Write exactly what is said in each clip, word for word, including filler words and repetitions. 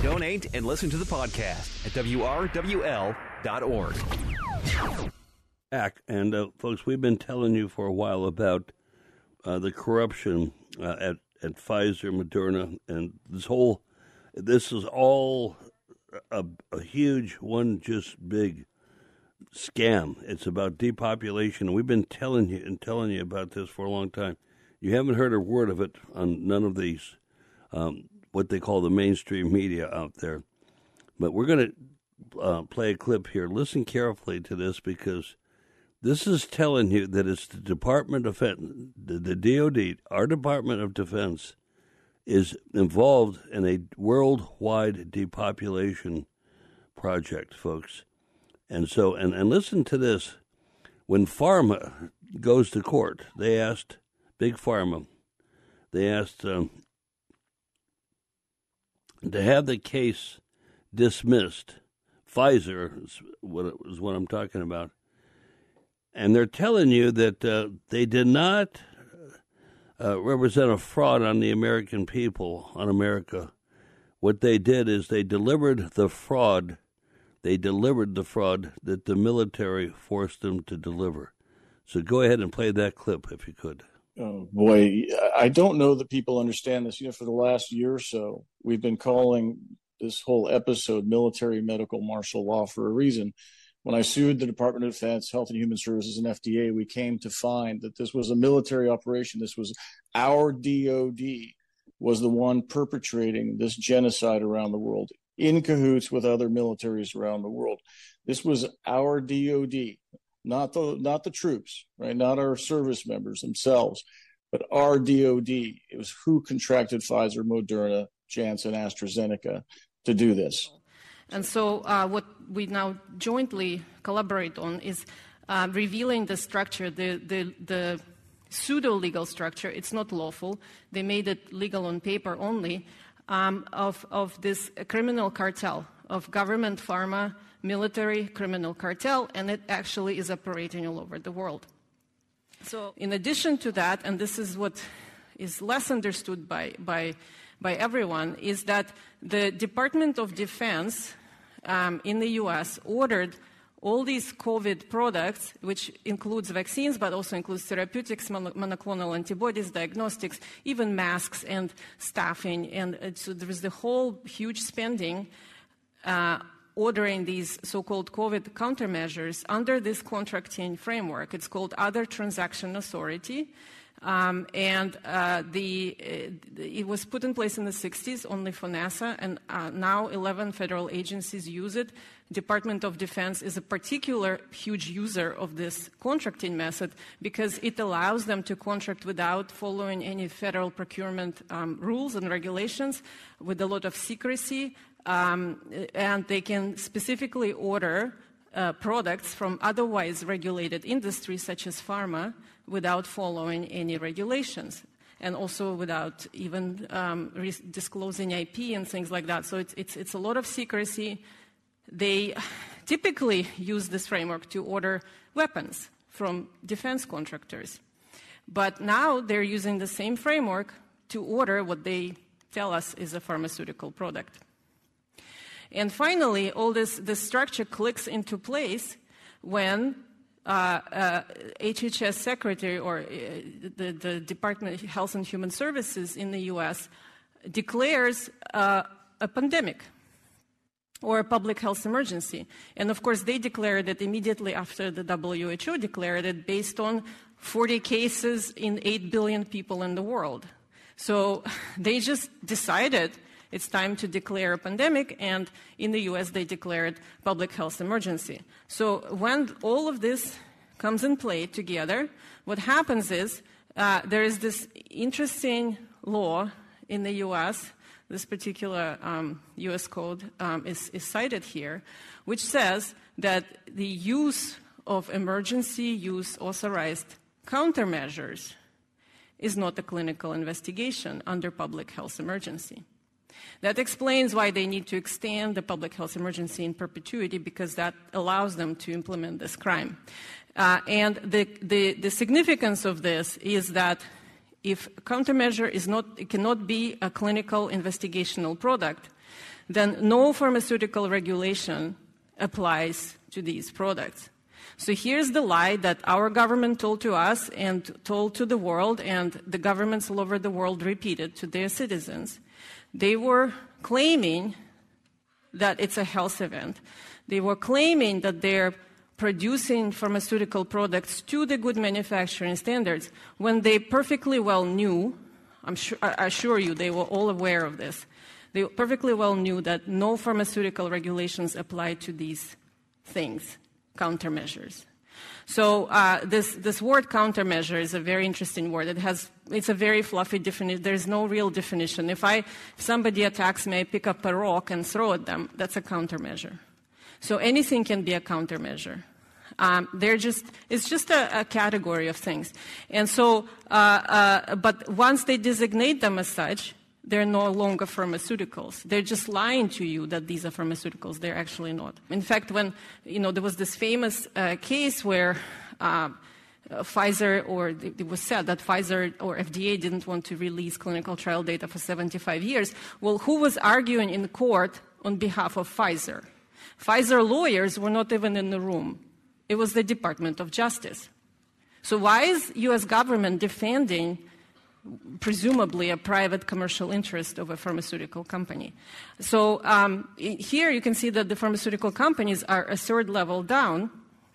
Donate and listen to the podcast at W R W L dot org. And, uh, folks, we've been telling you for a while about uh, the corruption uh, at, at Pfizer, Moderna, and this whole, this is all a, a huge, one just big scam. It's about depopulation. We've been telling you and telling you about this for a long time. You haven't heard a word of it on none of these, um, what they call the mainstream media out there. But we're going to uh, play a clip here. Listen carefully to this, because this is telling you that it's the Department of Defense, the, the D O D, our Department of Defense, is involved in a worldwide depopulation project, folks. And so, and, and listen to this. When Pharma goes to court, they asked, Big Pharma, they asked um, to have the case dismissed. Pfizer is what, is what I'm talking about. And they're telling you that uh, they did not uh, represent a fraud on the American people, on America. What they did is they delivered the fraud. They delivered the fraud that the military forced them to deliver. So go ahead and play that clip if you could. Oh, boy, I don't know that people understand this. You know, for the last year or so, we've been calling this whole episode military medical martial law for a reason. When I sued the Department of Defense, Health and Human Services, and F D A, we came to find that this was a military operation. This was our D O D was the one perpetrating this genocide around the world, in cahoots with other militaries around the world. This was our D O D, not the not the troops, right? Not our service members themselves, but our D O D. It was who contracted Pfizer, Moderna, Janssen, AstraZeneca to do this. And so uh, what we now jointly collaborate on is uh, revealing the structure, the, the, the pseudo-legal structure. It's not lawful. They made it legal on paper only, um, of, of this criminal cartel of government, pharma, military criminal cartel, and it actually is operating all over the world. So in addition to that, and this is what is less understood by, by by everyone, is that the Department of Defense um, in the U S ordered all these COVID products, which includes vaccines, but also includes therapeutics, monoclonal antibodies, diagnostics, even masks and staffing. And uh, so there is the whole huge spending uh, ordering these so-called COVID countermeasures under this contracting framework. It's called Other Transaction Authority. Um, and uh, the, uh, it was put in place in the sixties only for NASA, and uh, now eleven federal agencies use it. Department of Defense is a particular huge user of this contracting method because it allows them to contract without following any federal procurement um, rules and regulations, with a lot of secrecy, um, and they can specifically order uh, products from otherwise regulated industries such as pharma, without following any regulations, and also without even um, re- disclosing I P and things like that. So it's, it's, it's a lot of secrecy. They typically use this framework to order weapons from defense contractors. But now they're using the same framework to order what they tell us is a pharmaceutical product. And finally, all this, this structure clicks into place when Uh, uh, H H S Secretary or uh, the, the Department of Health and Human Services in the U S declares uh, a pandemic or a public health emergency. And of course, they declared it immediately after the W H O declared it based on forty cases in eight billion people in the world. So they just decided it's time to declare a pandemic, and in the U S they declared public health emergency. So when all of this comes in play together, what happens is uh, there is this interesting law in the U S, this particular um, U S code um, is, is cited here, which says that the use of emergency use authorized countermeasures is not a clinical investigation under public health emergency. That explains why they need to extend the public health emergency in perpetuity, because that allows them to implement this crime. Uh, and the, the, the significance of this is that if a countermeasure is not, it cannot be a clinical investigational product, then no pharmaceutical regulation applies to these products. So here's the lie that our government told to us and told to the world, and the governments all over the world repeated to their citizens. They were claiming that it's a health event. They were claiming that they're producing pharmaceutical products to the good manufacturing standards when they perfectly well knew, I'm sure, I assure you they were all aware of this, they perfectly well knew that no pharmaceutical regulations apply to these things, countermeasures. So uh, this, this word countermeasure is a very interesting word. It has, it's a very fluffy definition. There's no real definition. If, I, if somebody attacks me, I pick up a rock and throw at them, that's a countermeasure. So anything can be a countermeasure. Um, they're just, it's just a, a category of things. And so, uh, uh, but once they designate them as such, they're no longer pharmaceuticals. They're just lying to you that these are pharmaceuticals. They're actually not. In fact, when, you know, there was this famous uh, case where uh, uh, Pfizer, or it was said that Pfizer or F D A didn't want to release clinical trial data for seventy-five years. Well, who was arguing in court on behalf of Pfizer? Pfizer lawyers were not even in the room. It was the Department of Justice. So why is U S government defending presumably a private commercial interest of a pharmaceutical company? So um, here you can see that the pharmaceutical companies are a third level down.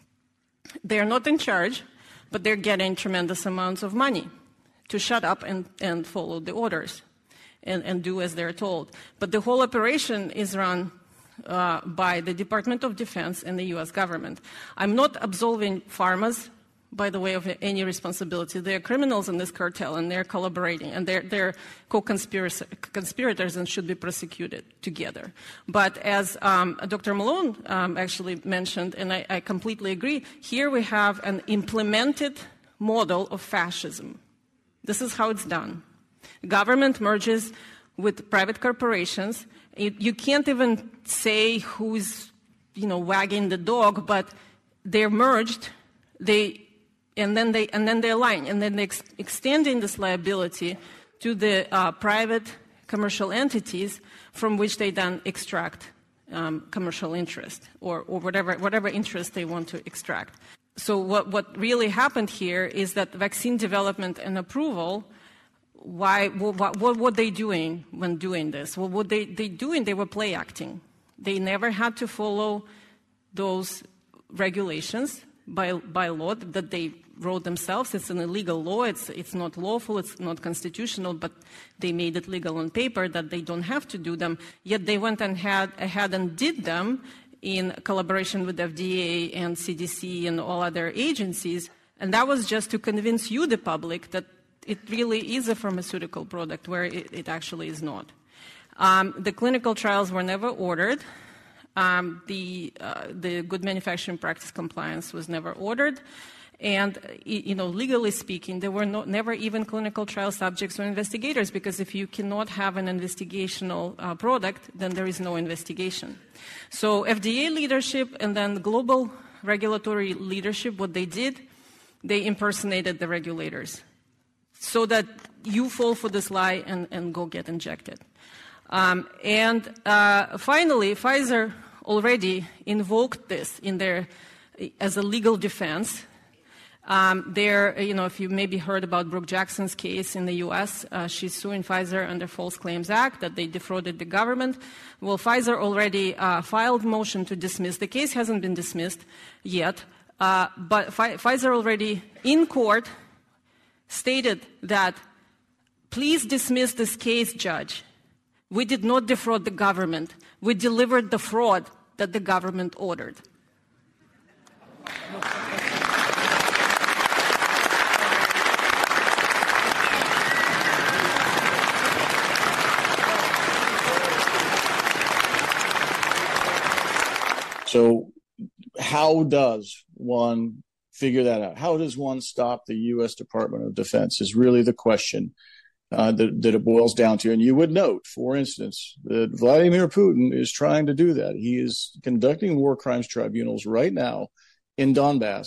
They're not in charge, but they're getting tremendous amounts of money to shut up and, and follow the orders and, and do as they're told. But the whole operation is run uh, by the Department of Defense and the U S government. I'm not absolving pharmas, by the way, of any responsibility. They're criminals in this cartel, and they're collaborating, and they're, they're co-conspirators and should be prosecuted together. But as um, Doctor Malone um, actually mentioned, and I, I completely agree, here we have an implemented model of fascism. This is how it's done. Government merges with private corporations. You, you can't even say who's, you know, wagging the dog, but they're merged. They And then they and then they align, and then they ex- extending this liability to the uh, private commercial entities from which they then extract um, commercial interest or, or whatever whatever interest they want to extract. So what what really happened here is that vaccine development and approval. Why? What, what were they doing when doing this? Well, what they they doing? They were play acting. They never had to follow those regulations by by law that they wrote themselves. It's an illegal law. It's it's not lawful. It's not constitutional. But they made it legal on paper that they don't have to do them. Yet they went and had ahead and did them in collaboration with F D A and C D C and all other agencies. And that was just to convince you, the public, that it really is a pharmaceutical product where it, it actually is not. Um, the clinical trials were never ordered. Um, the uh, the good manufacturing practice compliance was never ordered, and you know, legally speaking, there were no, never even clinical trial subjects or investigators, because if you cannot have an investigational uh, product, then there is no investigation. So F D A leadership and then global regulatory leadership, what they did, they impersonated the regulators, so that you fall for this lie and, and go get injected. Um, and uh, finally, Pfizer already invoked this in their as a legal defense. Um, there, you know, if you maybe heard about Brooke Jackson's case in the U S, uh, she's suing Pfizer under False Claims Act that they defrauded the government. Well, Pfizer already uh, filed motion to dismiss. The case hasn't been dismissed yet, uh, but Fi- Pfizer already in court stated that, please dismiss this case, judge. We did not defraud the government. We delivered the fraud that the government ordered. So how does one figure that out? How does one stop the U S Department of Defense is really the question. Uh, that, that it boils down to. And you would note, for instance, that Vladimir Putin is trying to do that. He is conducting war crimes tribunals right now in Donbass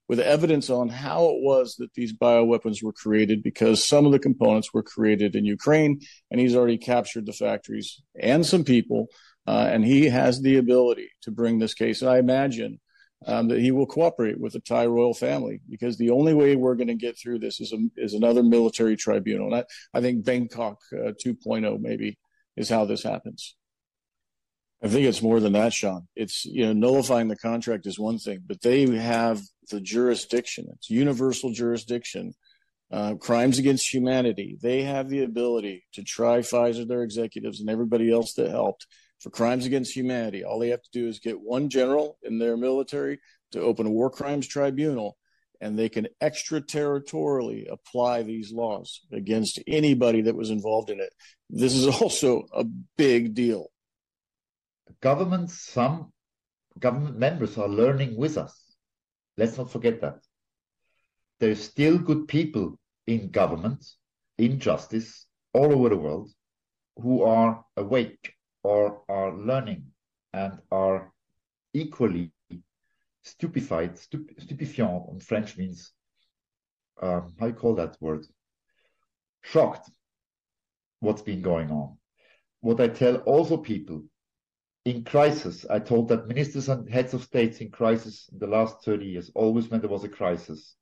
with evidence on how it was that these bioweapons were created, because some of the components were created in Ukraine, and he's already captured the factories and some people, uh, and he has the ability to bring this case. And I imagine um, that he will cooperate with the Thai royal family, because the only way we're going to get through this is, a, is another military tribunal. And I, I think Bangkok uh, two point oh maybe is how this happens. I think it's more than that, Sean. It's, you know, nullifying the contract is one thing, but they have the jurisdiction. It's universal jurisdiction. Uh, crimes against humanity. They have the ability to try Pfizer, their executives, and everybody else that helped for crimes against humanity. All they have to do is get one general in their military to open a war crimes tribunal, and they can extraterritorially apply these laws against anybody that was involved in it. This is also a big deal. Governments, some government members are learning with us. Let's not forget that. There's still good people in government, in justice, all over the world, who are awake or are learning and are equally stupefied. Stup- stupefiant in French means, um, how do you call that word? Shocked what's been going on. What I tell also people, in crisis, I told that ministers and heads of states in crisis in the last thirty years, always when there was a crisis,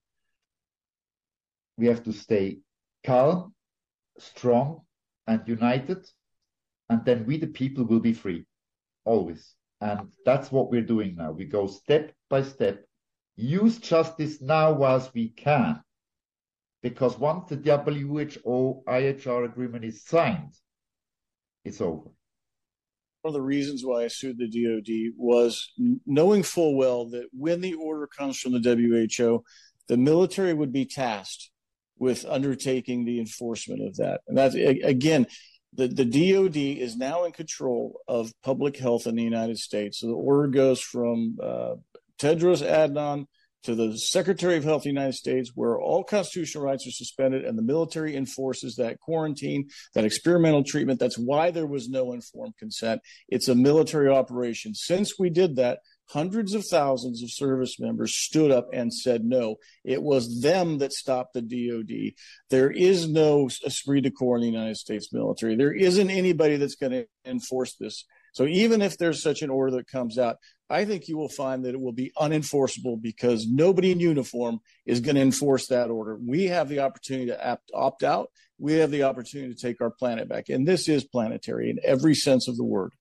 we have to stay calm, strong, and united, and then we, the people, will be free, always. And that's what we're doing now. We go step by step, use justice now whilst we can, because once the W H O I H R agreement is signed, it's over. One of the reasons why I sued the D O D was knowing full well that when the order comes from the W H O, the military would be tasked with undertaking the enforcement of that. And that's, again, the, the D O D is now in control of public health in the United States. So the order goes from uh, Tedros Adhanom to the Secretary of Health of the United States, where all constitutional rights are suspended and the military enforces that quarantine, that experimental treatment. That's why there was no informed consent. It's a military operation. Since we did that, hundreds of thousands of service members stood up and said no. It was them that stopped the D O D. There is no esprit de corps in the United States military. There isn't anybody that's going to enforce this. So even if there's such an order that comes out, I think you will find that it will be unenforceable, because nobody in uniform is going to enforce that order. We have the opportunity to opt, opt out. We have the opportunity to take our planet back. And this is planetary in every sense of the word.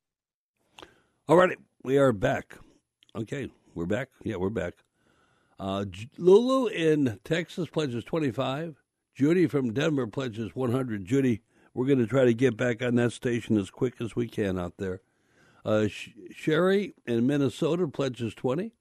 All right, we are back. Okay, we're back. Yeah, we're back. Uh, Lulu in Texas pledges twenty-five. Judy from Denver pledges one hundred. Judy, we're going to try to get back on that station as quick as we can out there. Uh, Sh- Sherry in Minnesota pledges twenty.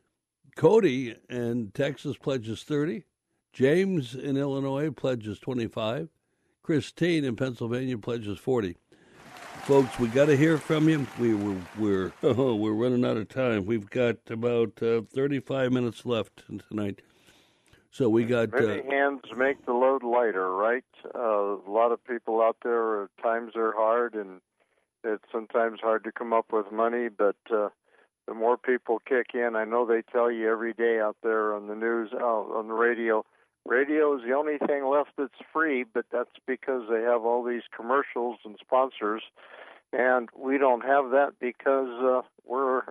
Cody in Texas pledges thirty. James in Illinois pledges twenty-five. Christine in Pennsylvania pledges forty. Folks, we got to hear from you. We we're we're, oh, we're running out of time. We've got about uh, thirty-five minutes left tonight. So we got many uh, hands make the load lighter, right? Uh, a lot of people out there. Times are hard, and it's sometimes hard to come up with money, but uh, the more people kick in, I know they tell you every day out there on the news, oh, on the radio, radio is the only thing left that's free, but that's because they have all these commercials and sponsors, and we don't have that because uh, we're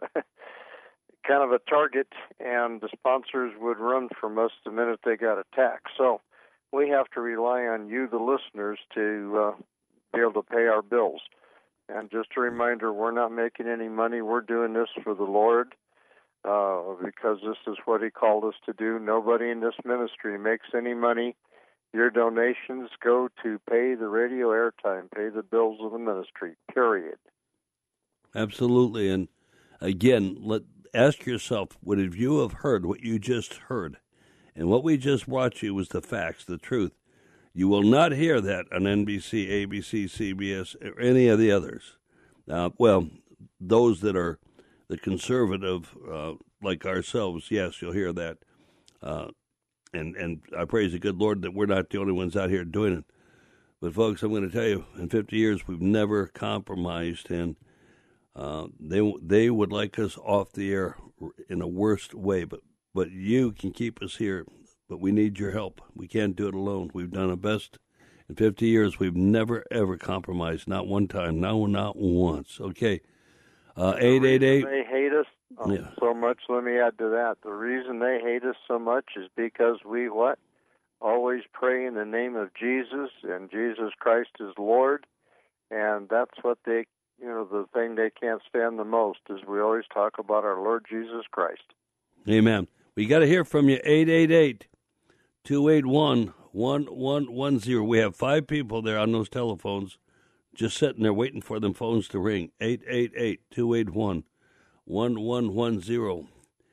kind of a target, and the sponsors would run from us the minute they got attacked. So we have to rely on you, the listeners, to uh, be able to pay our bills. And just a reminder, we're not making any money. We're doing this for the Lord uh, because this is what he called us to do. Nobody in this ministry makes any money. Your donations go to pay the radio airtime, pay the bills of the ministry, period. Absolutely. And again, let ask yourself, what if you have heard what you just heard? And what we just brought you was the facts, the truth. You will not hear that on N B C, A B C, C B S, or any of the others. Uh, well, those that are the conservative, uh, like ourselves, yes, you'll hear that. Uh, and, and I praise the good Lord that we're not the only ones out here doing it. But, folks, I'm going to tell you, in fifty years, we've never compromised, and uh, they they would like us off the air in a worst way. But but you can keep us here. But we need your help. We can't do it alone. We've done our best. In fifty years, we've never, ever compromised. Not one time. No, not once. Okay. Uh, eight eight eight. They hate us um, yeah. so much. Let me add to that. The reason they hate us so much is because we, what? Always pray in the name of Jesus, and Jesus Christ is Lord. And that's what they, you know, the thing they can't stand the most is we always talk about our Lord Jesus Christ. Amen. We got to hear from you. eight eight eight, two eight one, one one one zero. We have five people there on those telephones just sitting there waiting for them phones to ring. eight eight eight, two eight one, one one one zero.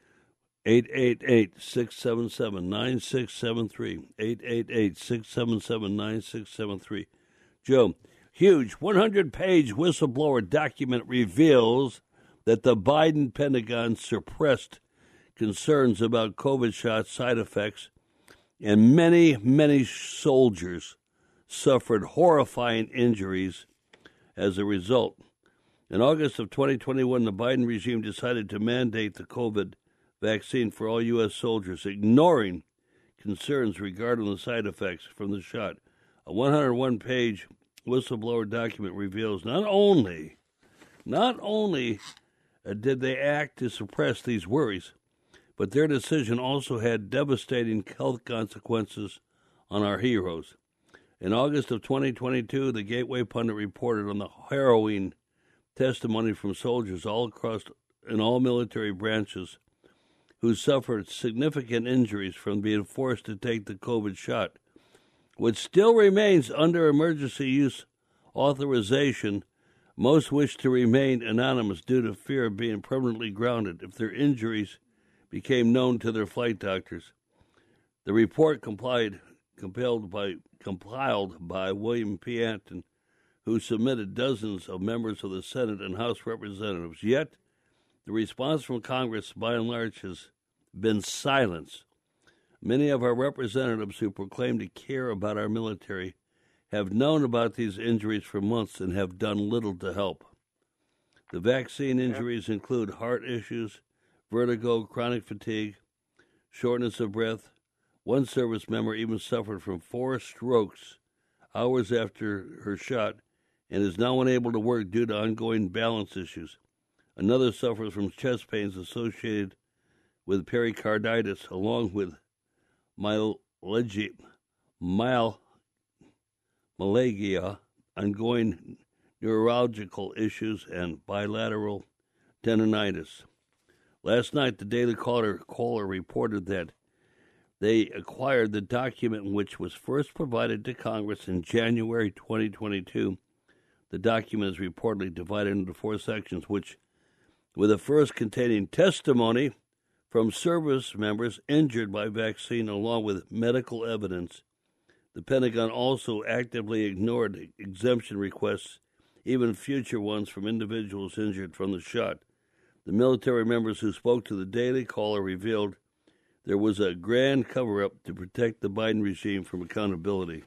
eight eight eight, six seven seven, nine six seven three. eight eight eight, six seven seven, nine six seven three. Joe, huge one hundred page whistleblower document reveals that the Biden Pentagon suppressed concerns about COVID shot side effects, and many, many soldiers suffered horrifying injuries as a result. In August of twenty twenty-one, the Biden regime decided to mandate the COVID vaccine for all U S soldiers, ignoring concerns regarding the side effects from the shot. A one hundred one page whistleblower document reveals not only, not only uh, did they act to suppress these worries, but their decision also had devastating health consequences on our heroes. In August of twenty twenty-two, the Gateway Pundit reported on the harrowing testimony from soldiers all across in all military branches who suffered significant injuries from being forced to take the COVID shot, which still remains under emergency use authorization. Most wish to remain anonymous due to fear of being permanently grounded if their injuries became known to their flight doctors. The report complied, compiled by, compiled by William P. Anton, who submitted dozens of members of the Senate and House representatives. Yet, the response from Congress, by and large, has been silence. Many of our representatives who proclaim to care about our military have known about these injuries for months and have done little to help. The vaccine injuries include heart issues, vertigo, chronic fatigue, shortness of breath. One service member even suffered from four strokes hours after her shot and is now unable to work due to ongoing balance issues. Another suffers from chest pains associated with pericarditis, along with myalgia, myalgia, ongoing neurological issues, and bilateral tendonitis. Last night, the Daily Caller, Caller reported that they acquired the document which was first provided to Congress in January twenty twenty-two. The document is reportedly divided into four sections, which, with the first containing testimony from service members injured by vaccine along with medical evidence. The Pentagon also actively ignored exemption requests, even future ones from individuals injured from the shot. The military members who spoke to the Daily Caller revealed there was a grand cover-up to protect the Biden regime from accountability.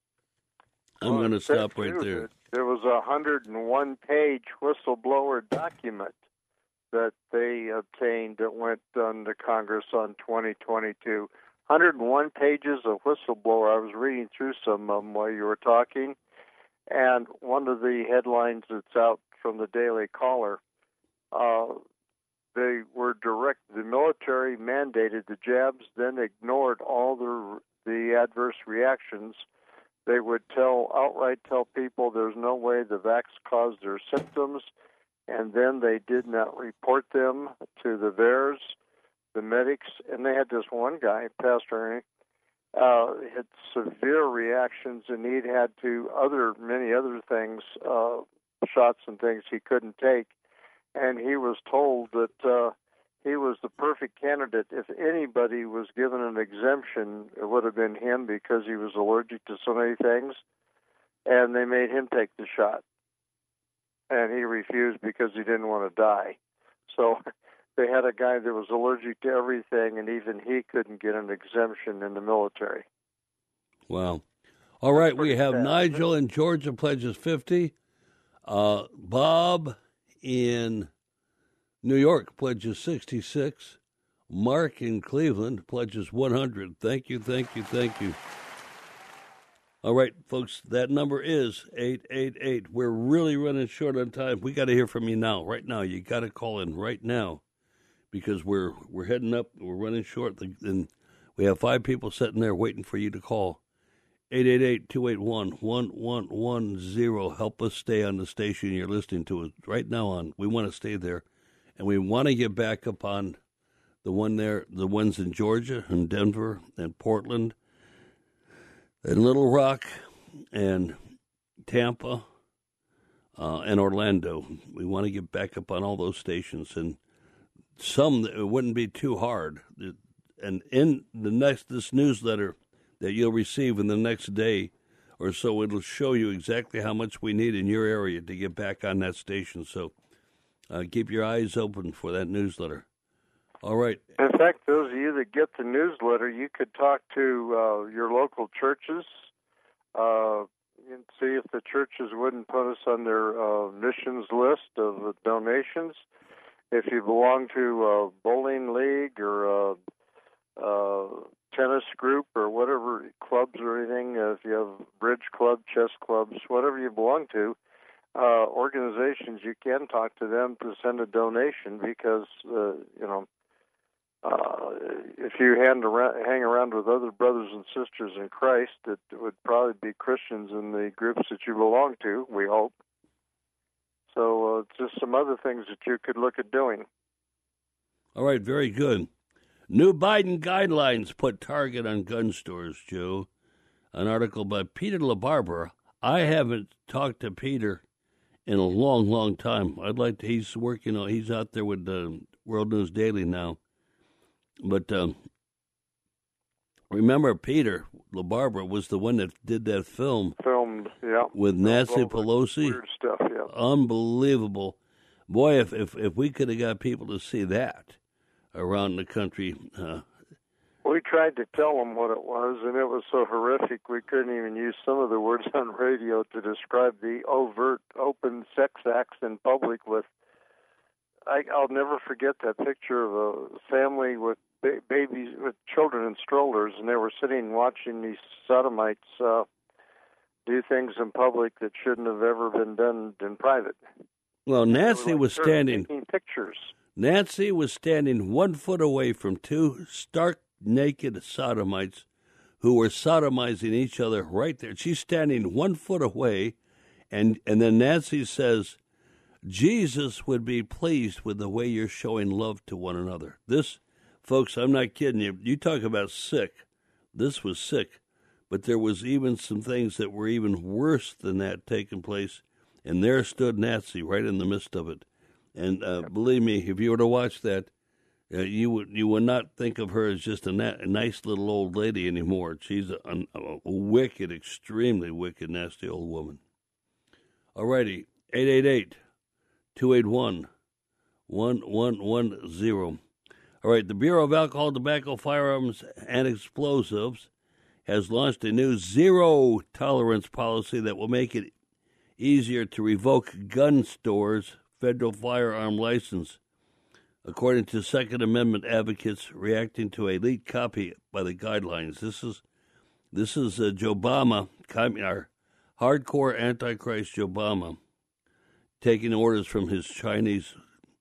I'm well, going to stop right too. there. There was a one hundred one page whistleblower document that they obtained that went on to Congress on twenty twenty-two. one hundred one pages of whistleblower. I was reading through some of them while you were talking, and one of the headlines that's out from the Daily Caller, uh, they were direct, the military mandated the jabs, then ignored all the, the adverse reactions. They would tell, outright tell people there's no way the vax caused their symptoms, and then they did not report them to the V A E R S, the medics, and they had this one guy, Pastor Ernie, uh, had severe reactions, and he'd had to other many other things, uh, shots and things he couldn't take, and he was told that uh, he was the perfect candidate. If anybody was given an exemption, it would have been him because he was allergic to so many things, and they made him take the shot. And he refused because he didn't want to die. So they had a guy that was allergic to everything, and even he couldn't get an exemption in the military. Wow. All right, we have sad. Nigel in Georgia pledges fifty. Uh, Bob in New York pledges sixty-six. Mark in Cleveland pledges one hundred. Thank you, thank you, thank you. All right, folks, that number is eight eight eight. We're really running short on time. We got to hear from you now, right now. You got to call in right now because we're we're heading up. We're running short, and we have five people sitting there waiting for you to call. eight eight eight, two eight one, one one one zero. Help us stay on the station you're listening to us right now on. We want to stay there, and we want to get back up on the one there, the ones in Georgia and Denver and Portland and Little Rock and Tampa uh, and Orlando. We want to get back up on all those stations, and some, it wouldn't be too hard. And in the next, this newsletter that you'll receive in the next day or so, it'll show you exactly how much we need in your area to get back on that station. So uh, keep your eyes open for that newsletter. All right. In fact, those of you that get the newsletter, you could talk to uh, your local churches uh, and see if the churches wouldn't put us on their uh, missions list of uh, donations. If you belong to a bowling league or a, a tennis group or whatever, clubs or anything, uh, if you have bridge club, chess clubs, whatever you belong to, uh, organizations, you can talk to them to send a donation because, uh, you know, Uh, if you hang around, hang around with other brothers and sisters in Christ, it would probably be Christians in the groups that you belong to, we hope. So uh, just some other things that you could look at doing. All right, very good. New Biden guidelines put target on gun stores, Joe. An article by Peter LaBarbera. I haven't talked to Peter in a long, long time. I'd like to, he's working, he's out there with the World News Daily now. But um, remember, Peter LaBarbera was the one that did that film. Filmed, yeah. With Nancy Pelosi. Weird stuff, yeah. Unbelievable. Boy, if, if, if we could have got people to see that around the country. Uh, we tried to tell them what it was, and it was so horrific we couldn't even use some of the words on radio to describe the overt, open sex acts in public with. I, I'll never forget that picture of a family with ba- babies, with children in strollers, and they were sitting watching these sodomites uh, do things in public that shouldn't have ever been done in private. Well, Nancy like was standing. Taking pictures. Nancy was standing one foot away from two stark naked sodomites who were sodomizing each other right there. She's standing one foot away, and and then Nancy says, Jesus would be pleased with the way you're showing love to one another. This, folks, I'm not kidding you. You talk about sick. This was sick. But there was even some things that were even worse than that taking place. And there stood Nancy right in the midst of it. And uh, believe me, if you were to watch that, uh, you would you would not think of her as just a, na- a nice little old lady anymore. She's a, a, a wicked, extremely wicked, nasty old woman. All righty, eight eight eight. two eight one, one one one zero. All right, the Bureau of Alcohol, Tobacco, Firearms, and Explosives has launched a new zero-tolerance policy that will make it easier to revoke gun stores' federal firearm license, according to Second Amendment advocates reacting to a leaked copy by the guidelines. This is this is uh, Joe Obama, our hardcore Antichrist Joe Obama, taking orders from his Chinese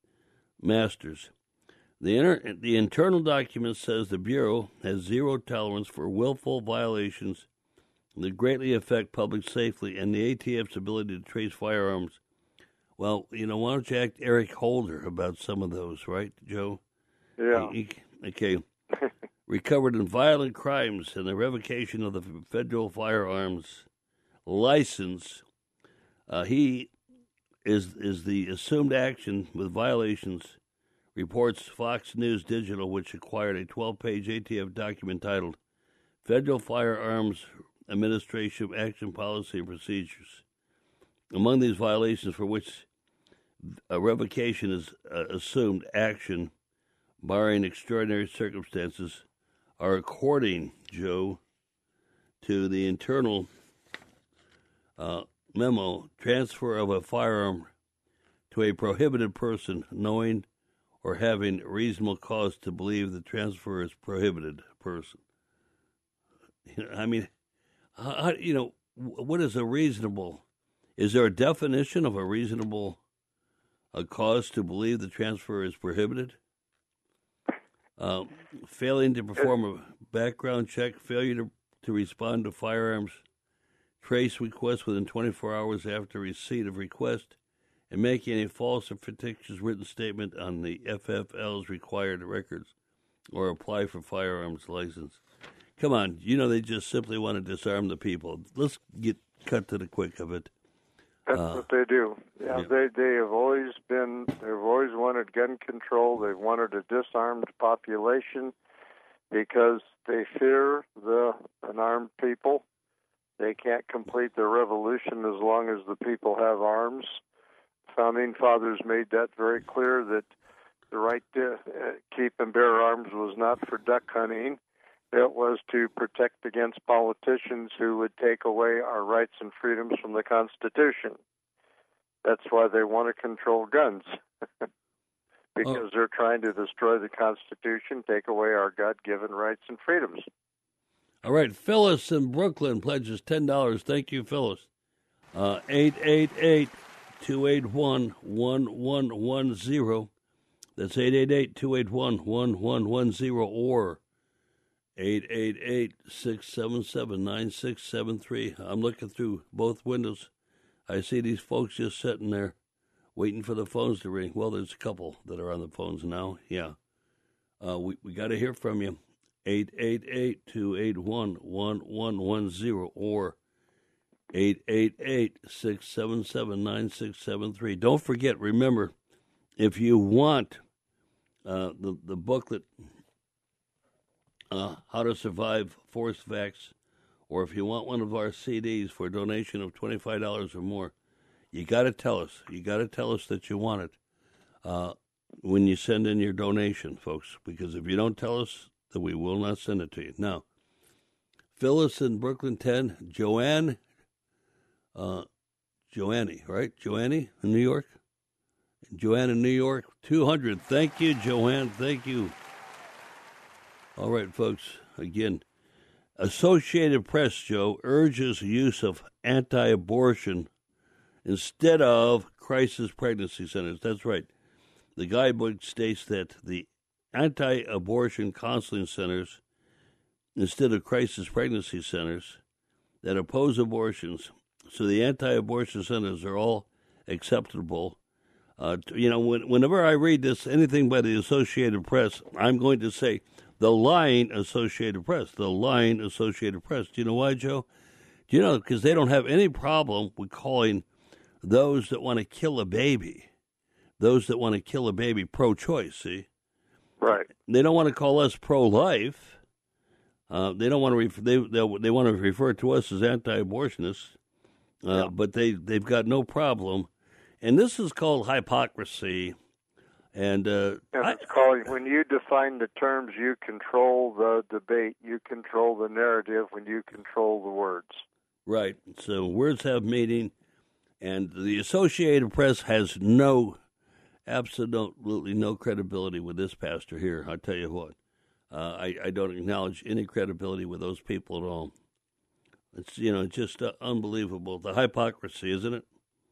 masters. The, inter- the internal document says the Bureau has zero tolerance for willful violations that greatly affect public safety and the A T F's ability to trace firearms. Well, you know, why don't you ask Eric Holder about some of those, right, Joe? Yeah. He, he, okay. Recovered in violent crimes and the revocation of the federal firearms license. Uh, he... Is is the assumed action with violations, reports Fox News Digital, which acquired a twelve-page A T F document titled Federal Firearms Administration Action Policy and Procedures. Among these violations for which a revocation is uh, assumed action, barring extraordinary circumstances, are according, Joe, to the internal uh, memo, transfer of a firearm to a prohibited person, knowing or having reasonable cause to believe the transfer is prohibited person. You know, I mean, how, you know, what is a reasonable? Is there a definition of a reasonable a cause to believe the transfer is prohibited? Uh, failing to perform a background check, failure to, to respond to firearms trace requests within twenty-four hours after receipt of request, and making a false or fictitious written statement on the F F L's required records, or apply for firearms license. Come on, you know they just simply want to disarm the people. Let's get cut to the quick of it. That's uh, what they do. Yeah, yeah, they they have always been. They've always wanted gun control. They've wanted a disarmed population because they fear the unarmed people. They can't complete their revolution as long as the people have arms. Founding fathers made that very clear, that the right to uh, keep and bear arms was not for duck hunting. It was to protect against politicians who would take away our rights and freedoms from the Constitution. That's why they want to control guns, because oh. they're trying to destroy the Constitution, take away our God-given rights and freedoms. All right, Phyllis in Brooklyn pledges ten dollars. Thank you, Phyllis. Uh, eight eight eight, two eight one, one one one zero. That's eight eight eight, two eight one, one one one zero or eight eight eight, six seven seven, nine six seven three. I'm looking through both windows. I see these folks just sitting there waiting for the phones to ring. Well, there's a couple that are on the phones now. Yeah. Uh, we we got to hear from you. eight eight eight, two eight one, one one one zero or eight eight eight, six seven seven, nine six seven three. Don't forget, remember, if you want uh, the, the booklet, uh, How to Survive Forced Vax, or if you want one of our C Ds for a donation of twenty-five dollars or more, you got to tell us. You got to tell us that you want it uh, when you send in your donation, folks, because if you don't tell us, then we will not send it to you. Now, Phyllis in Brooklyn ten, Joanne, uh, Joanne, right? Joanne in New York? Joanne in New York, two hundred. Thank you, Joanne. Thank you. All right, folks, again, Associated Press, Joe, urges use of anti-abortion instead of crisis pregnancy centers. That's right. The guidebook states that the anti-abortion counseling centers, instead of crisis pregnancy centers, that oppose abortions. So the anti-abortion centers are all acceptable. Uh, you know, when, whenever I read this, anything by the Associated Press, I'm going to say the lying Associated Press, the lying Associated Press. Do you know why, Joe? Do you know? Because they don't have any problem with calling those that want to kill a baby, those that want to kill a baby pro-choice, see? Right. They don't want to call us pro-life. Uh, they don't want to. Refer, they they they want to refer to us as anti-abortionists. Uh, yeah. But they they've got no problem, and this is called hypocrisy. And, uh, and I, it's called, when you define the terms, you control the debate, you control the narrative. When you control the words, right. So words have meaning, and the Associated Press has no. Absolutely no credibility with this pastor here. I'll tell you what. Uh, I, I don't acknowledge any credibility with those people at all. It's, you know, just uh, unbelievable. The hypocrisy, isn't it?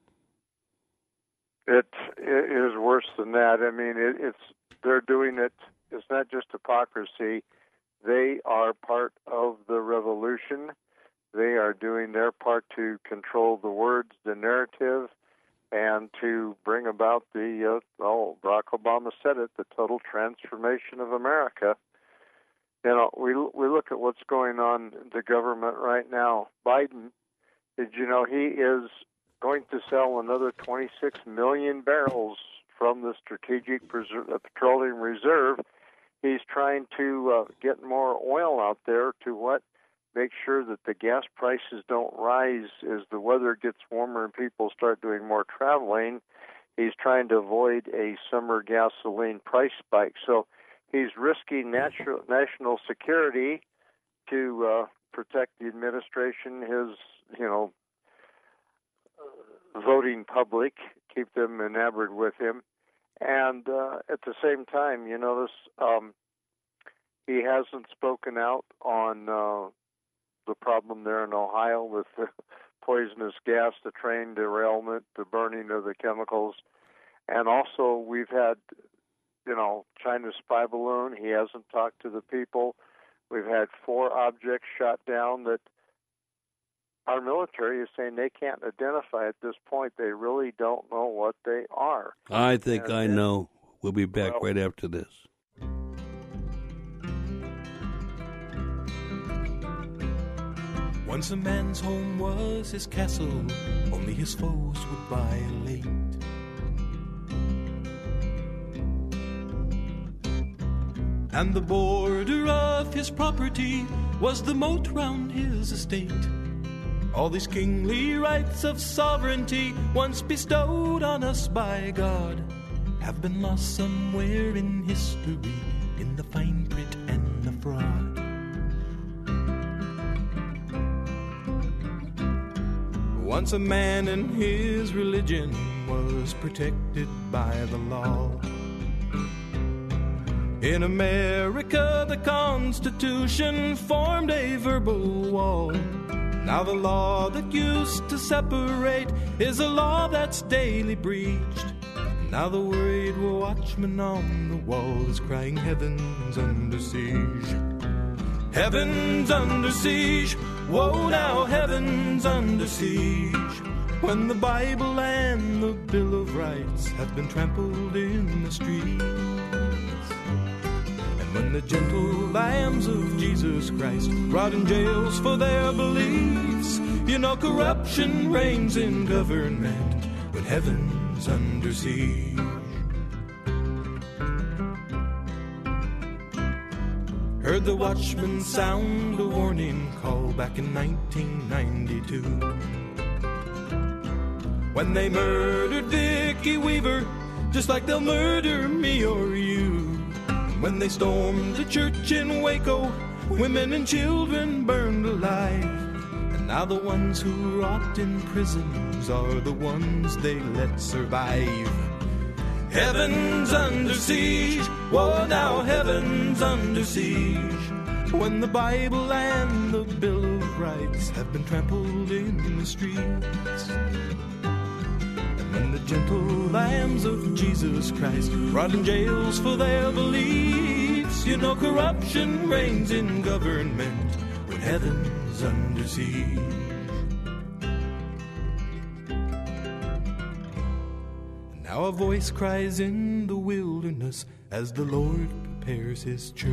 It, it is worse than that. I mean, it, it's they're doing it. It's not just hypocrisy. They are part of the revolution. They are doing their part to control the words, the narrative, and to bring about the, uh, oh, Barack Obama said it, the total transformation of America. You know, we we look at what's going on in the government right now. Biden, did you know he is going to sell another twenty-six million barrels from the Strategic Preser- uh, Petroleum Reserve? He's trying to uh, get more oil out there to what? Make sure that the gas prices don't rise as the weather gets warmer and people start doing more traveling. He's trying to avoid a summer gasoline price spike. So he's risking natural, national security to uh, protect the administration, his, you know, voting public, keep them enamored with him. And uh, at the same time, you notice um, he hasn't spoken out on uh, the problem there in Ohio with the poisonous gas, the train derailment, the burning of the chemicals. And also we've had, you know, China's spy balloon. He hasn't talked to the people. We've had four objects shot down that our military is saying they can't identify at this point. They really don't know what they are. I think and, I and, know. We'll be back well, right after this. Once a man's home was his castle, only his foes would violate. And the border of his property was the moat round his estate. All these kingly rights of sovereignty, once bestowed on us by God, have been lost somewhere in history, in the fine print and the fraud. Once a man and his religion was protected by the law. In America, the Constitution formed a verbal wall. Now the law that used to separate is a law that's daily breached. Now the worried watchman on the wall is crying, heaven's under siege. Heaven's under siege. Whoa, now heaven's under siege. When the Bible and the Bill of Rights have been trampled in the streets. When the gentle lambs of Jesus Christ rot in jails for their beliefs, you know corruption reigns in government when heaven's under siege. Heard the watchman sound a warning call back in nineteen ninety-two, when they murdered Vicki Weaver just like they'll murder me or you. When they stormed the church in Waco, women and children burned alive. And now the ones who rot in prisons are the ones they let survive. Heaven's under siege. Whoa, now heaven's under siege. When the Bible and the Bill of Rights have been trampled in the streets. When the gentle lambs of Jesus Christ rot in jails for their beliefs, you know corruption reigns in government when heaven's under siege. And now a voice cries in the wilderness as the Lord prepares his church.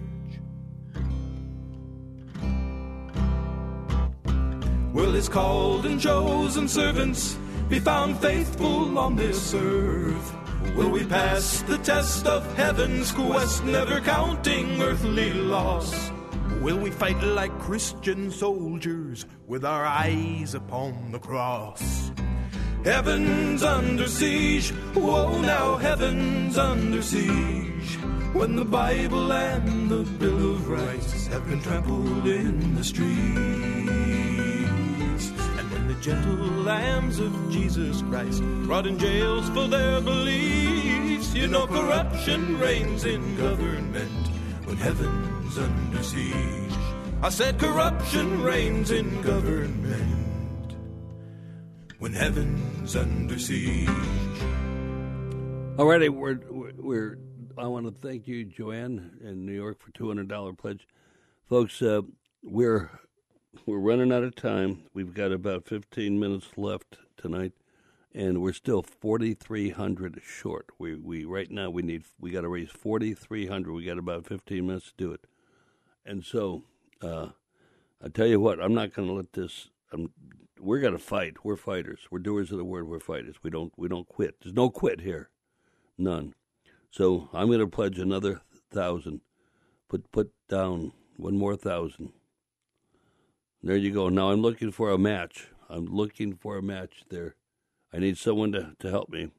Will his called and chosen servants be found faithful on this earth? Will we pass the test of heaven's quest, never counting earthly loss? Will we fight like Christian soldiers with our eyes upon the cross? Heaven's under siege. Whoa, now heaven's under siege. When the Bible and the Bill of Rights have been trampled in the streets. The gentle lambs of Jesus Christ rot in jails for their beliefs. You know corruption reigns in government when heaven's under siege. I said corruption reigns in government when heaven's under siege. All righty, we're, we're, we're, I want to thank you, Joanne, in New York, for two hundred dollars pledge. Folks, uh, we're... We're running out of time. We've got about fifteen minutes left tonight, and we're still forty-three hundred short. We we right now we need we got to raise forty-three hundred. We got about fifteen minutes to do it, and so uh, I tell you what, I'm not going to let this. Um, we're going to fight. We're fighters. We're doers of the word. We're fighters. We don't we don't quit. There's no quit here, none. So I'm going to pledge another thousand. Put put down one more thousand. There you go. Now I'm looking for a match. I'm looking for a match there. I need someone to, to help me.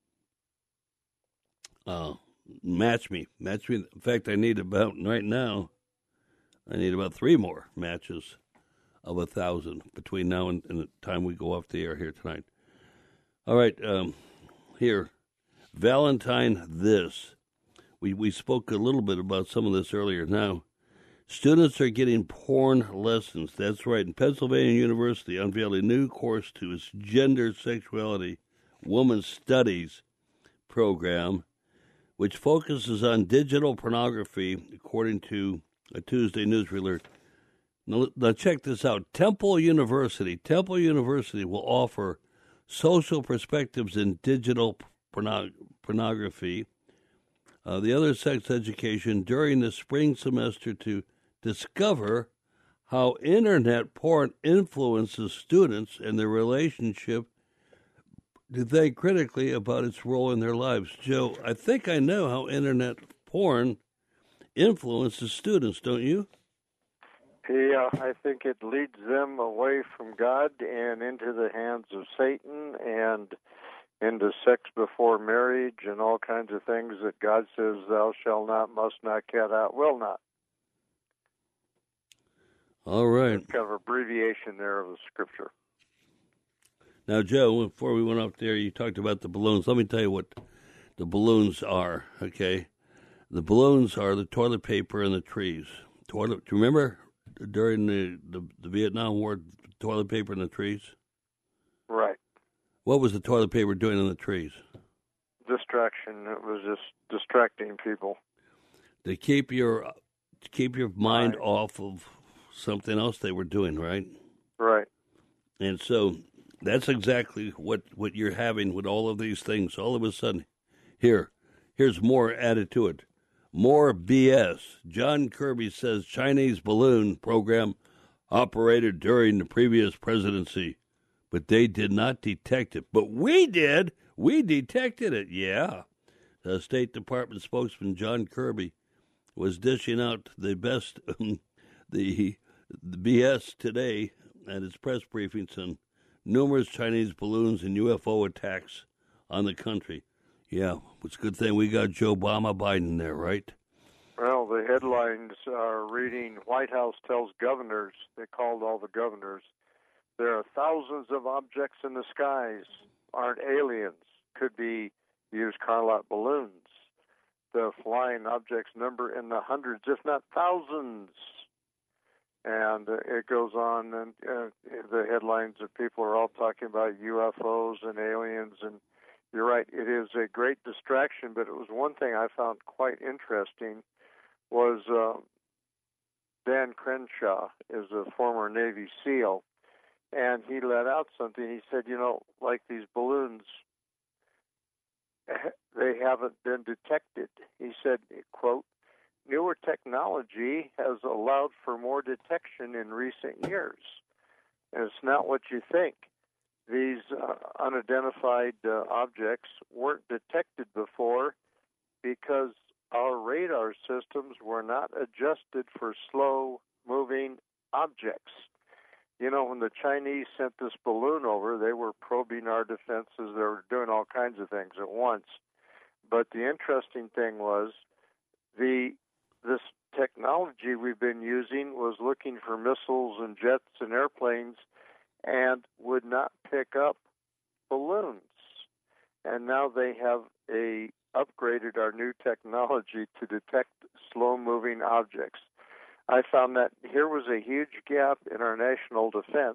Uh, match me. Match me. In fact, I need about, right now, I need about three more matches of a thousand between now and, and the time we go off the air here tonight. All right. Um, here. Valentine this. We, we spoke a little bit about some of this earlier. Now, students are getting porn lessons. That's right. In Pennsylvania University unveiled a new course to its gender, sexuality, women's studies program, which focuses on digital pornography, according to a Tuesday news alert. Now, now check this out. Temple University. Temple University will offer social perspectives in digital porno- pornography, uh, the other sex education during the spring semester to discover how internet porn influences students and their relationship to think critically about its role in their lives. Joe, I think I know how internet porn influences students, don't you? Yeah, I think it leads them away from God and into the hands of Satan and into sex before marriage and all kinds of things that God says thou shalt not, must not, cannot, will not. All right. That's kind of abbreviation there of the scripture. Now, Joe, before we went up there, you talked about the balloons. Let me tell you what the balloons are, okay? The balloons are the toilet paper and the trees. Toilet. Do you remember during the, the, the Vietnam War, toilet paper and the trees? Right. What was the toilet paper doing in the trees? Distraction. It was just distracting people. To keep your to keep your mind right. off of something else they were doing, right? Right. And so that's exactly what, what you're having with all of these things. All of a sudden, here, here's more added to it. More B S. John Kirby says Chinese balloon program operated during the previous presidency, but they did not detect it. But we did. We detected it, yeah. The State Department spokesman John Kirby was dishing out the best, the, the B S today at his press briefings on numerous Chinese balloons and U F O attacks on the country. Yeah, it's a good thing we got Joe Obama Biden there, right? Well, the headlines are reading, White House tells governors, they called all the governors, there are thousands of objects in the skies, aren't aliens, could be used car lot balloons. The flying objects number in the hundreds, if not thousands. And uh, it goes on, and uh, the headlines of people are all talking about U F Os and aliens, and you're right, it is a great distraction, but it was one thing I found quite interesting was uh, Dan Crenshaw is a former Navy SEAL, and he let out something. He said, you know, like these balloons, they haven't been detected. He said, quote, newer technology has allowed for more detection in recent years, and it's not what you think. These uh, unidentified uh, objects weren't detected before because our radar systems were not adjusted for slow-moving objects. You know, when the Chinese sent this balloon over, they were probing our defenses. They were doing all kinds of things at once. But the interesting thing was the this technology we've been using was looking for missiles and jets and airplanes and would not pick up balloons. And now they have a upgraded our new technology to detect slow-moving objects. I found that here was a huge gap in our national defense,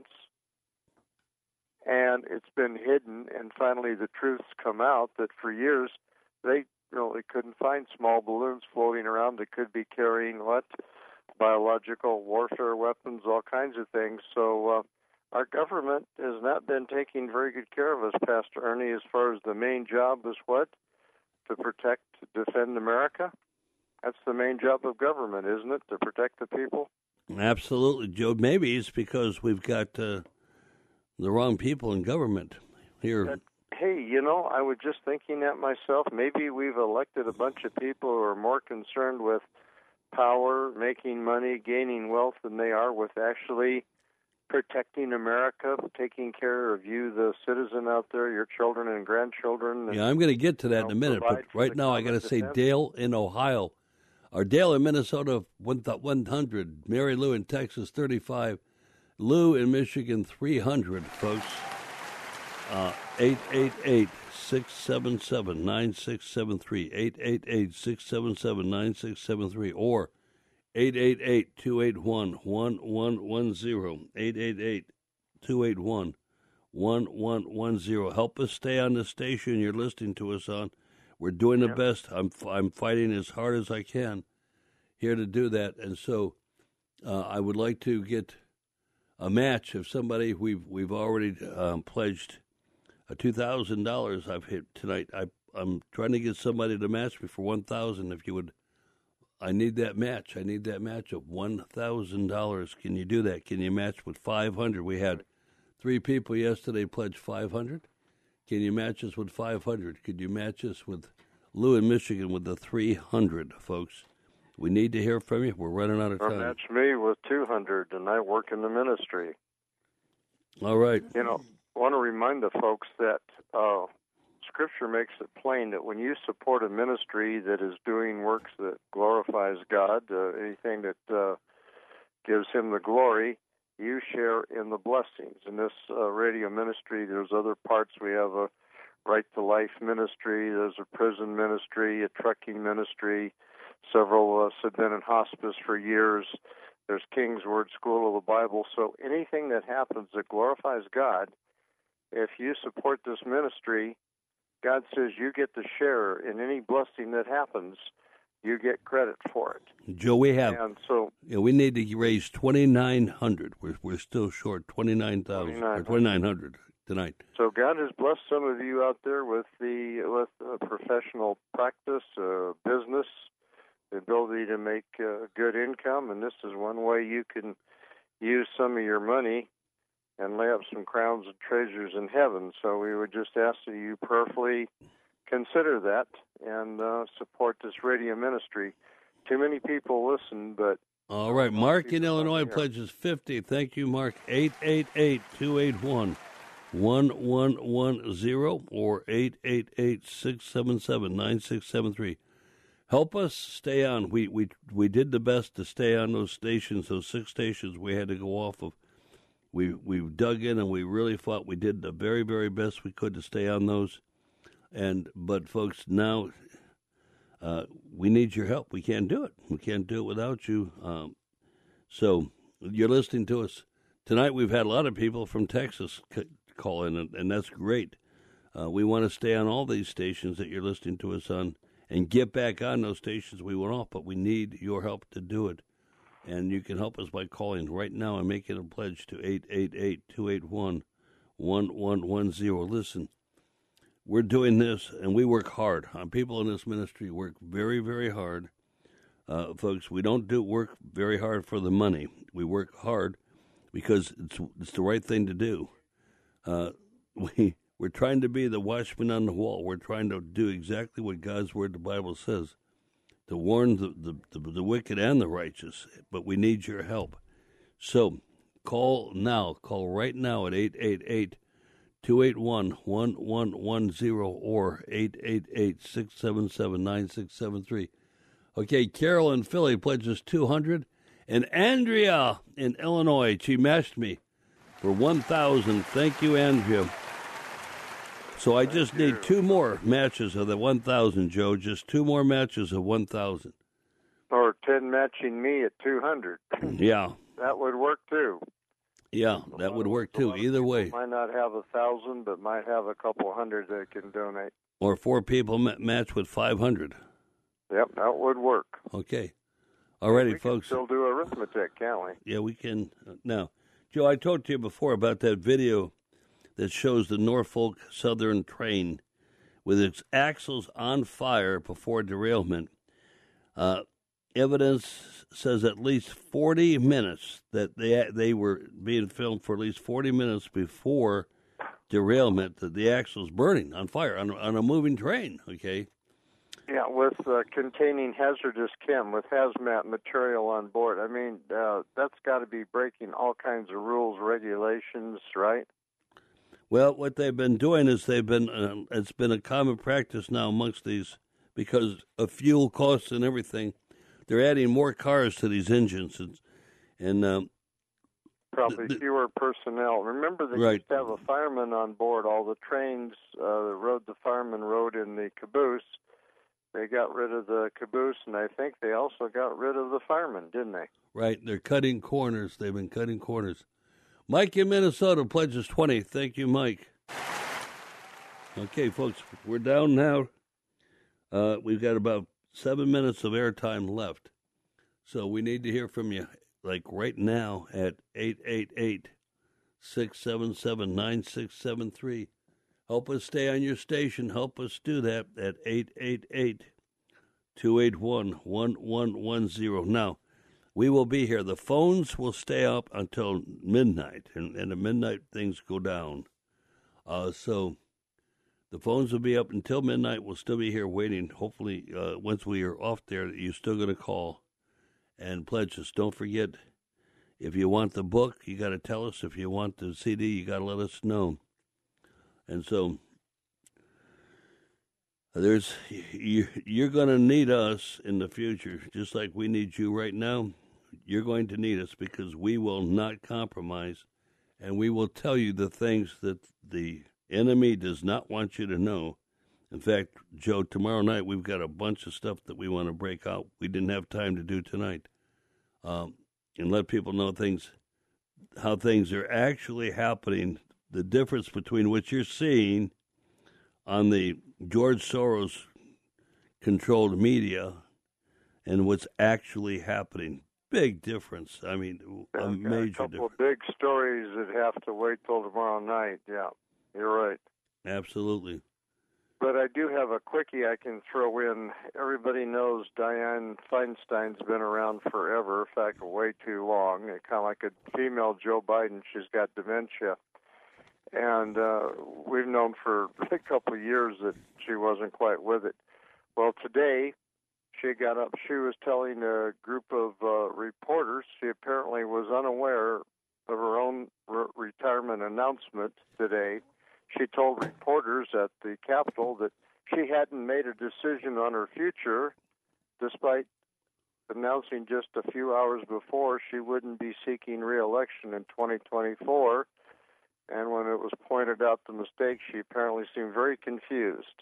and it's been hidden, and finally the truth's come out that for years they really couldn't find small balloons floating around that could be carrying what? Biological warfare weapons, all kinds of things. So uh, our government has not been taking very good care of us, Pastor Ernie, as far as the main job is what? To protect, defend America? That's the main job of government, isn't it? To protect the people? Absolutely, Joe. Maybe it's because we've got uh, the wrong people in government here. Uh, hey, you know, I was just thinking that myself. Maybe we've elected a bunch of people who are more concerned with power, making money, gaining wealth than they are with actually protecting America, taking care of you, the citizen out there, your children and grandchildren. And, yeah, I'm going to get to that you know, in a minute, but right now I got to say Dale in Ohio, or Dale in Minnesota, one hundred, Mary Lou in Texas, thirty-five, Lou in Michigan, three hundred, folks. Uh, eight eight eight, six seven seven, nine six seven three, eight eight eight, six seven seven, nine six seven three, or eight eight eight, two eight one, one one one zero, eight eight eight, two eight one, one one one zero. Help us stay on the station you're listening to us on. We're doing the yeah. best. I'm I'm fighting as hard as I can here to do that, and so uh, I would like to get a match of somebody. We've we've already um, pledged a two thousand dollars. I've hit tonight. I I'm trying to get somebody to match me for one thousand. If you would, I need that match. I need that match of one thousand dollars. Can you do that? Can you match with five hundred? We had three people yesterday pledge five hundred. Can you match us with five hundred? Could you match us with Lou in Michigan with the three hundred, folks? We need to hear from you. We're running out of Or time. match me with two hundred, and I work in the ministry. All right. You know, I want to remind the folks that uh, Scripture makes it plain that when you support a ministry that is doing works that glorifies God, uh, anything that uh, gives Him the glory, you share in the blessings. In this uh, radio ministry, there's other parts. We have a Right to Life ministry. There's a prison ministry, a trucking ministry. Several of us have been in hospice for years. There's King's Word School of the Bible. So anything that happens that glorifies God, if you support this ministry, God says you get to share in any blessing that happens. You get credit for it. Joe, we have. And so Yeah, we need to raise twenty-nine hundred. We're we're still short twenty-nine thousand or twenty-nine hundred tonight. So God has blessed some of you out there with the with uh, professional practice, uh, business, the ability to make uh, good income, and this is one way you can use some of your money and lay up some crowns and treasures in heaven. So we would just ask that you prayerfully consider that and uh, support this radio ministry. Too many people listen, but... All right, Mark in Illinois here. pledges fifty. Thank you, Mark. eight eight eight, two eight one, one one one zero or eight eight eight, six seven seven, nine six seven three. Help us stay on. We, we, we did the best to stay on those stations, those six stations we had to go off of. We, we dug in and we really fought. We did the very, very best we could to stay on those. And but folks, now uh, we need your help. We can't do it. We can't do it without you. Um, so you're listening to us tonight. We've had a lot of people from Texas c- call in, and, and that's great. Uh, we want to stay on all these stations that you're listening to us on, and get back on those stations we went off. But we need your help to do it, and you can help us by calling right now and making a pledge to eight eight eight, two eight one, one one one zero. Listen. We're doing this, and we work hard. Uh, people in this ministry work very, very hard. Uh, folks, we don't do work very hard for the money. We work hard because it's it's the right thing to do. Uh, we, we're trying to be the watchman on the wall. We're trying to do exactly what God's Word, the Bible says, to warn the, the, the, the wicked and the righteous. But we need your help. So call now. Call right now at eight eight eight, two eight one, one one one zero or eight eight eight, six seven seven, nine six seven three. Okay, Carol in Philly pledges two hundred, and Andrea in Illinois, she matched me for one thousand. Thank you, Andrea. So I just need two more matches of the one thousand, Joe. Just two more matches of one thousand. Or ten matching me at two hundred. Yeah. That would work too. Yeah, that would work too. Either way. Might not have a thousand, but might have a couple hundred that can donate. Or four people ma- match with five hundred. Yep, that would work. Okay. All righty, we folks. Can still do arithmetic, can't we? Yeah, we can. Now, Joe, I told you before about that video that shows the Norfolk Southern train with its axles on fire before derailment. Uh, evidence says at least forty minutes that they they were being filmed for at least forty minutes before derailment, that the axle's burning on fire on, on a moving train, okay? Yeah, with uh, containing hazardous chem, with hazmat material on board. I mean, uh, that's got to be breaking all kinds of rules, regulations, right? Well, what they've been doing is they've been, uh, it's been a common practice now amongst these, because of fuel costs and everything, they're adding more cars to these engines. And, and um, probably the, the, fewer personnel. Remember, they right. used to have a fireman on board all the trains. Uh, the road the fireman rode in the caboose. They got rid of the caboose, and I think they also got rid of the fireman, didn't they? Right. They're cutting corners. They've been cutting corners. Mike in Minnesota pledges twenty. Thank you, Mike. Okay, folks, we're down now. Uh, we've got about seven minutes of airtime left. So we need to hear from you, like right now, at eight eight eight, six seven seven, nine six seven three. Help us stay on your station. Help us do that at eight eight eight, two eight one, one one one zero. Now, we will be here. The phones will stay up until midnight, and, and at midnight things go down. Uh, so the phones will be up until midnight. We'll still be here waiting. Hopefully, uh, once we are off there, you're still going to call and pledge us. Don't forget, if you want the book, you got to tell us. If you want the C D, you got to let us know. And so there's you, you're going to need us in the future, just like we need you right now. You're going to need us because we will not compromise, and we will tell you the things that the enemy does not want you to know. In fact, Joe, tomorrow night we've got a bunch of stuff that we want to break out. We didn't have time to do tonight, um, and let people know things, how things are actually happening. The difference between what you're seeing on the George Soros-controlled media and what's actually happening. Big difference. I mean, a okay, major a couple difference. of big stories that have to wait till tomorrow night. Yeah, you're right. Absolutely. But I do have a quickie I can throw in. Everybody knows Dianne Feinstein's been around forever, in fact, way too long. Kind of like a female Joe Biden. She's got dementia. And uh, we've known for a couple of years that she wasn't quite with it. Well, today she got up. She was telling a group of uh, reporters she apparently was unaware of her own re- retirement announcement today. She told reporters at the Capitol that she hadn't made a decision on her future, despite announcing just a few hours before she wouldn't be seeking re-election in twenty twenty-four. And when it was pointed out the mistake, she apparently seemed very confused.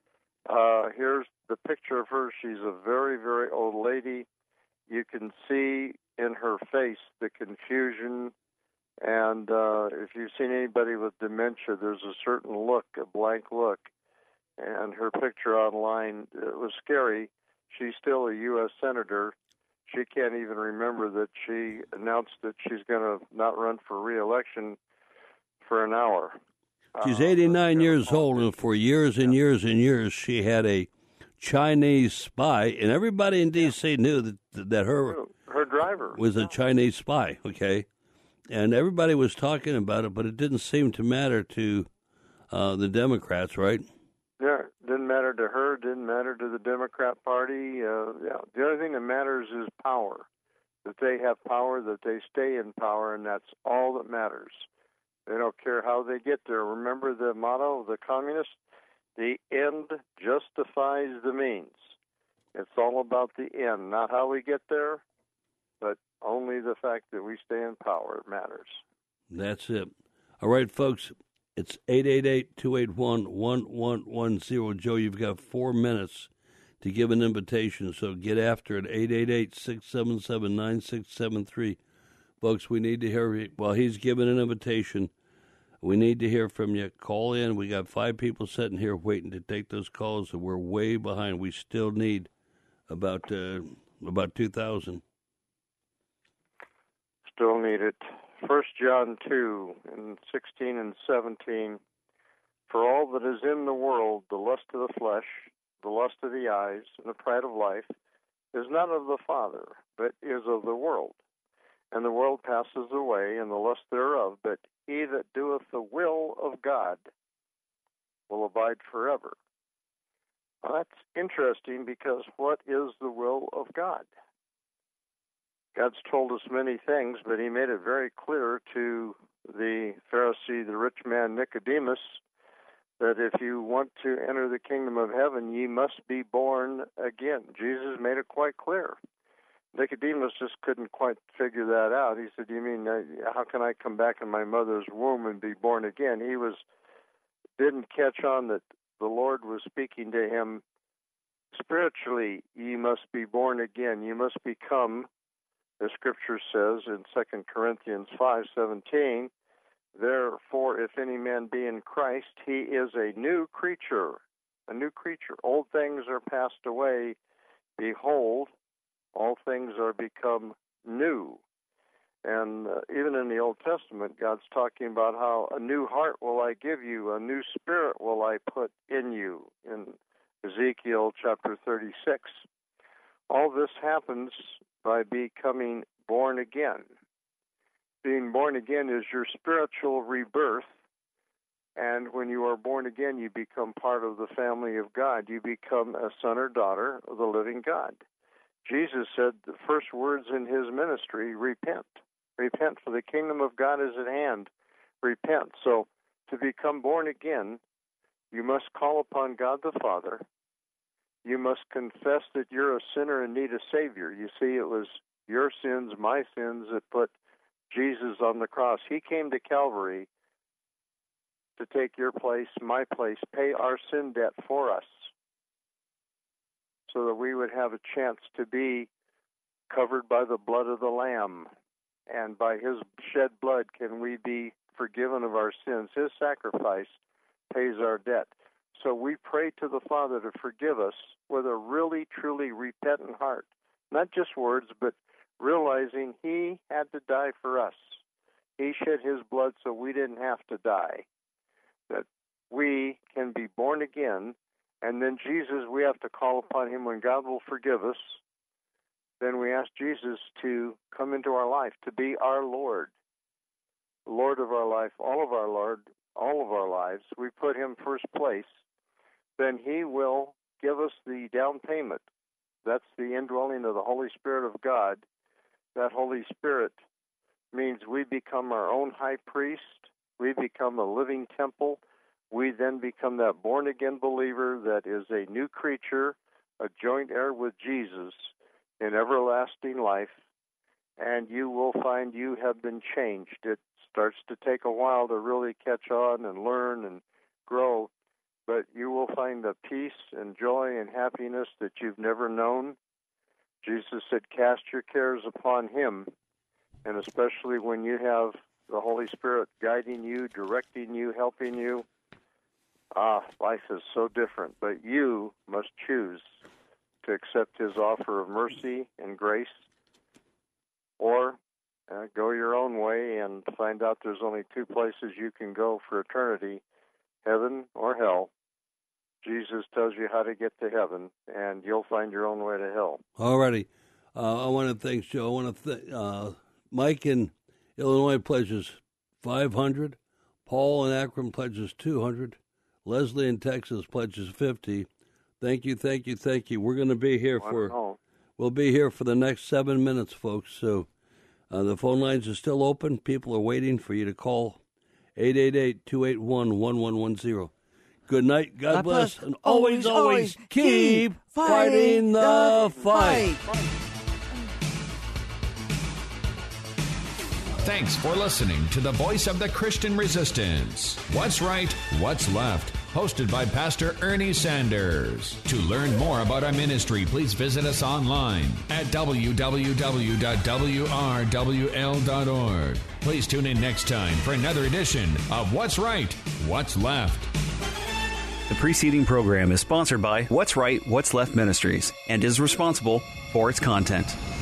Uh, here's the picture of her. She's a very, very old lady. You can see in her face the confusion. And uh, if you've seen anybody with dementia, there's a certain look, a blank look. And her picture online, it was scary. She's still a U S senator. She can't even remember that she announced that she's going to not run for re-election for an hour. She's uh, eighty-nine years old, and for years and years and years, she had a Chinese spy, and everybody in D C knew that that her her driver was a Chinese spy. Okay, and everybody was talking about it, but it didn't seem to matter to uh, the Democrats, right? Yeah, didn't matter to her. Didn't matter to the Democrat Party. Uh, yeah, the only thing that matters is power. That they have power. That they stay in power, and that's all that matters. They don't care how they get there. Remember the motto of the communists? The end justifies the means. It's all about the end, not how we get there, but only the fact that we stay in power matters. That's it. All right, folks, it's eight eight eight, two eight one, one one one zero. Joe, you've got four minutes to give an invitation, so get after it, eight eight eight, six seven seven, nine six seven three. Folks, we need to hear, while he's giving an invitation, we need to hear from you. Call in. We got five people sitting here waiting to take those calls, and we're way behind. We still need about uh, about two thousand. Still need it. First John two, and sixteen and seventeen. For all that is in the world, the lust of the flesh, the lust of the eyes, and the pride of life, is not of the Father, but is of the world. And the world passes away, and the lust thereof, but he that doeth the will of God will abide forever. Now, that's interesting, because what is the will of God? God's told us many things, but he made it very clear to the Pharisee, the rich man Nicodemus, that if you want to enter the kingdom of heaven, ye must be born again. Jesus made it quite clear. Nicodemus just couldn't quite figure that out. He said, you mean, uh, how can I come back in my mother's womb and be born again? He was didn't catch on that the Lord was speaking to him spiritually. Ye must be born again. You must become, the Scripture says in Second Corinthians five seventeen, therefore, if any man be in Christ, he is a new creature, a new creature. Old things are passed away. Behold, all things are become new. And uh, even in the Old Testament, God's talking about how a new heart will I give you, a new spirit will I put in you, in Ezekiel chapter thirty-six. All this happens by becoming born again. Being born again is your spiritual rebirth, and when you are born again, you become part of the family of God. You become a son or daughter of the living God. Jesus said the first words in his ministry, repent. Repent, for the kingdom of God is at hand. Repent. So to become born again, you must call upon God the Father. You must confess that you're a sinner and need a Savior. You see, it was your sins, my sins, that put Jesus on the cross. He came to Calvary to take your place, my place, pay our sin debt for us, so that we would have a chance to be covered by the blood of the Lamb. And by his shed blood can we be forgiven of our sins. His sacrifice pays our debt. So we pray to the Father to forgive us with a really, truly repentant heart. Not just words, but realizing he had to die for us. He shed his blood so we didn't have to die. That we can be born again. And then Jesus, we have to call upon him when God will forgive us. Then we ask Jesus to come into our life, to be our Lord, Lord of our life, all of our Lord, all of our lives. We put him first place. Then he will give us the down payment. That's the indwelling of the Holy Spirit of God. That Holy Spirit means we become our own high priest. We become a living temple. We then become that born-again believer that is a new creature, a joint heir with Jesus in everlasting life, and you will find you have been changed. It starts to take a while to really catch on and learn and grow, but you will find the peace and joy and happiness that you've never known. Jesus said, cast your cares upon him, and especially when you have the Holy Spirit guiding you, directing you, helping you, ah, life is so different, but you must choose to accept his offer of mercy and grace, or uh, go your own way and find out there's only two places you can go for eternity, heaven or hell. Jesus tells you how to get to heaven, and you'll find your own way to hell. All righty. Uh, I want to thank Joe. I want to thank uh, Mike in Illinois pledges five hundred. Paul in Akron pledges two hundred. Leslie in Texas pledges fifty. Thank you, thank you, thank you. We're going to be here for, we'll be here for the next seven minutes, folks. So uh, the phone lines are still open. People are waiting for you to call eight eight eight, two eight one, one one one zero. Good night, God, God bless, bless, and always, always, always keep fighting the fight. fight. Thanks for listening to the Voice of the Christian Resistance. What's Right, What's Left? Hosted by Pastor Ernie Sanders. To learn more about our ministry, please visit us online at w w w dot w r w l dot org. Please tune in next time for another edition of What's Right, What's Left. The preceding program is sponsored by What's Right, What's Left Ministries and is responsible for its content.